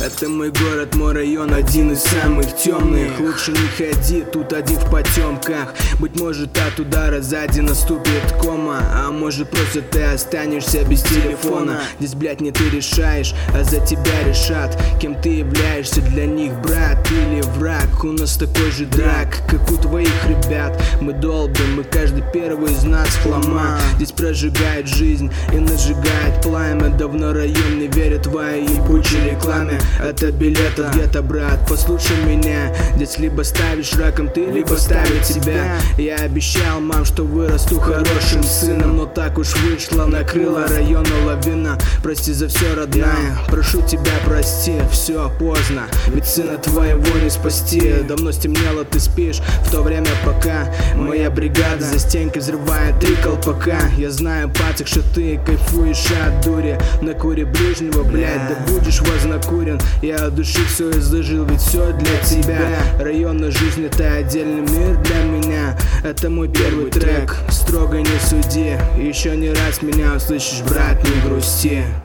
Это мой город, мой район, один из самых темных. Лучше не ходи, тут один в потемках. Быть может, от удара сзади наступит кома, а может просто ты останешься без телефона. Здесь, блядь, не ты решаешь, а за тебя решат, кем ты являешься для них, брат или враг. У нас такой же драк, как у твоих ребят. Мы долбим, и каждый первый из нас хлама. Здесь прожигает жизнь и нажигает пламя. Давно район не верит твоей ебучей рекламе. Это билет от гетто, брат, послушай меня. Здесь либо ставишь раком ты, либо ставит тебя. Я обещал мам, что вырасту хорошим сыном, но так уж вышло, накрыла района лавина. Прости за все, родная, прошу тебя прости, все поздно, ведь сына твоего не спасти. Давно стемнело, ты спишь, в то время пока моя бригада за стенкой взрывает 3 колпака. Я знаю, пацак, что ты кайфуешь от дури, на куре ближнего, блядь, да будешь вознакурен. Я от души все изложил, ведь все для тебя. Районная жизнь — это отдельный мир для меня. Это мой первый трек, строго не суди. Еще не раз меня услышишь, брат, не грусти.